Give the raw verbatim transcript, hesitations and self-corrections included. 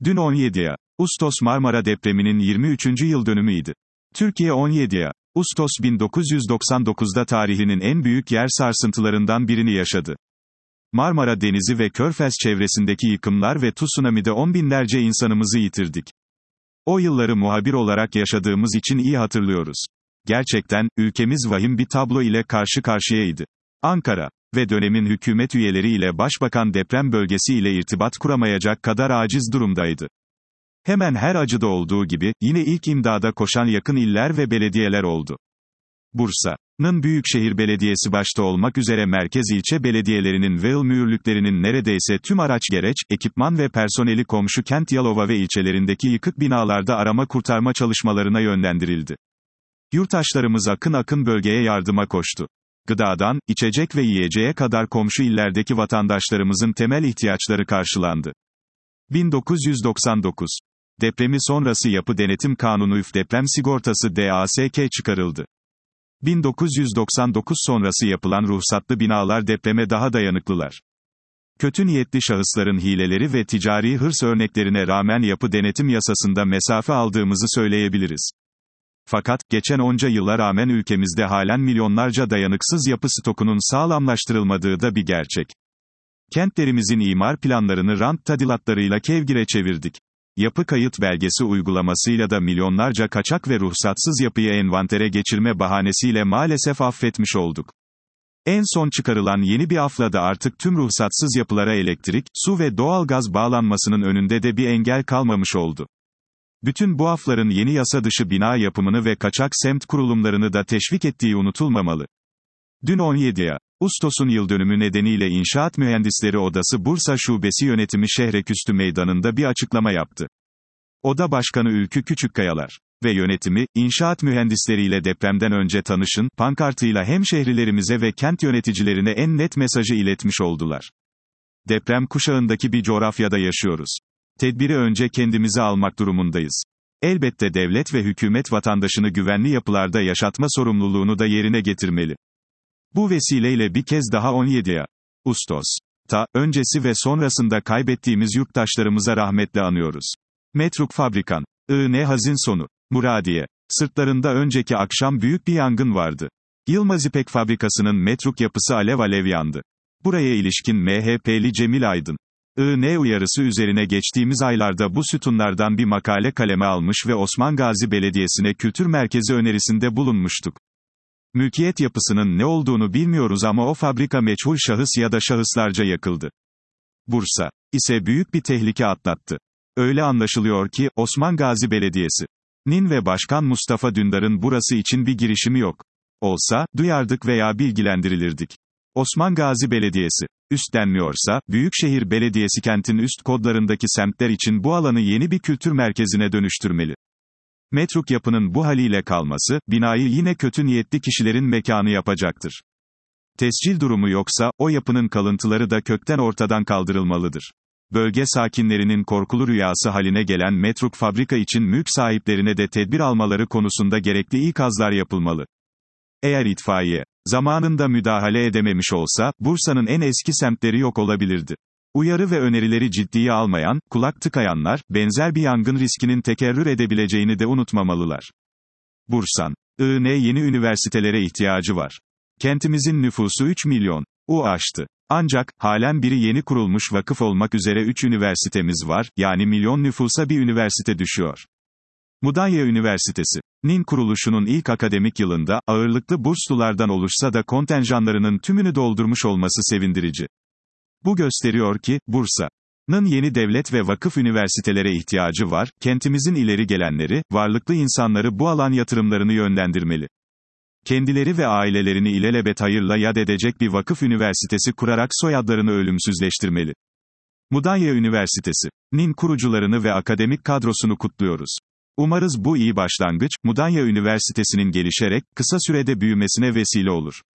Dün on yedi Ağustos Marmara depreminin yirmi üçüncü yıl dönümüydü. Türkiye on yedi Ağustos bin dokuz yüz doksan dokuzda tarihinin en büyük yer sarsıntılarından birini yaşadı. Marmara Denizi ve Körfez çevresindeki yıkımlar ve tsunami'de on binlerce insanımızı yitirdik. O yılları muhabir olarak yaşadığımız için iyi hatırlıyoruz. Gerçekten, ülkemiz vahim bir tablo ile karşı karşıyaydı. Ankara ve dönemin hükümet üyeleri ile başbakan deprem bölgesi ile irtibat kuramayacak kadar aciz durumdaydı. Hemen her acıda olduğu gibi, yine ilk imdada koşan yakın iller ve belediyeler oldu. Bursa'nın Büyükşehir Belediyesi başta olmak üzere merkez ilçe belediyelerinin ve il mühürlüklerinin neredeyse tüm araç gereç, ekipman ve personeli komşu kent Yalova ve ilçelerindeki yıkık binalarda arama kurtarma çalışmalarına yönlendirildi. Yurttaşlarımız akın akın bölgeye yardıma koştu. Gıdadan, içecek ve yiyeceğe kadar komşu illerdeki vatandaşlarımızın temel ihtiyaçları karşılandı. bin dokuz yüz doksan dokuz Depremi sonrası Yapı Denetim Kanunu üf deprem sigortası D A S K çıkarıldı. bin dokuz yüz doksan dokuz sonrası yapılan ruhsatlı binalar depreme daha dayanıklılar. Kötü niyetli şahısların hileleri ve ticari hırs örneklerine rağmen yapı denetim yasasında mesafe aldığımızı söyleyebiliriz. Fakat, geçen onca yıla rağmen ülkemizde halen milyonlarca dayanıksız yapı stokunun sağlamlaştırılmadığı da bir gerçek. Kentlerimizin imar planlarını rant tadilatlarıyla kevgire çevirdik. Yapı kayıt belgesi uygulamasıyla da milyonlarca kaçak ve ruhsatsız yapıyı envantere geçirme bahanesiyle maalesef affetmiş olduk. En son çıkarılan yeni bir afla da artık tüm ruhsatsız yapılara elektrik, su ve doğalgaz bağlanmasının önünde de bir engel kalmamış oldu. Bütün bu afların yeni yasa dışı bina yapımını ve kaçak semt kurulumlarını da teşvik ettiği unutulmamalı. Dün on yedi Ağustos'un yıldönümü nedeniyle İnşaat Mühendisleri Odası Bursa Şubesi Yönetimi Şehreküstü Meydanı'nda bir açıklama yaptı. Oda Başkanı Ülkü Küçükkayalar ve yönetimi, inşaat mühendisleriyle depremden önce tanışın, pankartıyla hemşehrilerimize ve kent yöneticilerine en net mesajı iletmiş oldular. Deprem kuşağındaki bir coğrafyada yaşıyoruz. Tedbiri önce kendimize almak durumundayız. Elbette devlet ve hükümet vatandaşını güvenli yapılarda yaşatma sorumluluğunu da yerine getirmeli. Bu vesileyle bir kez daha on yedi Ağustos'ta, öncesi ve sonrasında kaybettiğimiz yurttaşlarımıza rahmetle anıyoruz. Metruk Fabrikan, I N Hazin sonu, Muradiye, sırtlarında önceki akşam büyük bir yangın vardı. Yılmaz İpek Fabrikası'nın metruk yapısı alev alev yandı. Buraya ilişkin M H P'li Cemil Aydın, I N uyarısı üzerine geçtiğimiz aylarda bu sütunlardan bir makale kaleme almış ve Osman Gazi Belediyesi'ne kültür merkezi önerisinde bulunmuştuk. Mülkiyet yapısının ne olduğunu bilmiyoruz ama o fabrika meçhul şahıs ya da şahıslarca yakıldı. Bursa ise büyük bir tehlike atlattı. Öyle anlaşılıyor ki, Osman Gazi Belediyesi'nin ve Başkan Mustafa Dündar'ın burası için bir girişimi yok. Olsa, duyardık veya bilgilendirilirdik. Osman Gazi Belediyesi üstlenmiyorsa, Büyükşehir Belediyesi kentin üst kodlarındaki semtler için bu alanı yeni bir kültür merkezine dönüştürmeli. Metruk yapının bu haliyle kalması, binayı yine kötü niyetli kişilerin mekanı yapacaktır. Tescil durumu yoksa, o yapının kalıntıları da kökten ortadan kaldırılmalıdır. Bölge sakinlerinin korkulu rüyası haline gelen metruk fabrika için mülk sahiplerine de tedbir almaları konusunda gerekli ikazlar yapılmalı. Eğer itfaiye zamanında müdahale edememiş olsa, Bursa'nın en eski semtleri yok olabilirdi. Uyarı ve önerileri ciddiye almayan, kulak tıkayanlar, benzer bir yangın riskinin tekerrür edebileceğini de unutmamalılar. Bursa'nın yeni üniversitelere ihtiyacı var. Kentimizin nüfusu üç milyon u aştı. Ancak, halen biri yeni kurulmuş vakıf olmak üzere üç üniversitemiz var, yani milyon nüfusa bir üniversite düşüyor. Mudanya Üniversitesi'nin kuruluşunun ilk akademik yılında, ağırlıklı burslulardan oluşsa da kontenjanlarının tümünü doldurmuş olması sevindirici. Bu gösteriyor ki, Bursa'nın yeni devlet ve vakıf üniversitelere ihtiyacı var, kentimizin ileri gelenleri, varlıklı insanları bu alan yatırımlarını yönlendirmeli. Kendileri ve ailelerini ilelebet hayırla yad edecek bir vakıf üniversitesi kurarak soyadlarını ölümsüzleştirmeli. Mudanya Üniversitesi'nin kurucularını ve akademik kadrosunu kutluyoruz. Umarız bu iyi başlangıç, Mudanya Üniversitesi'nin gelişerek, kısa sürede büyümesine vesile olur.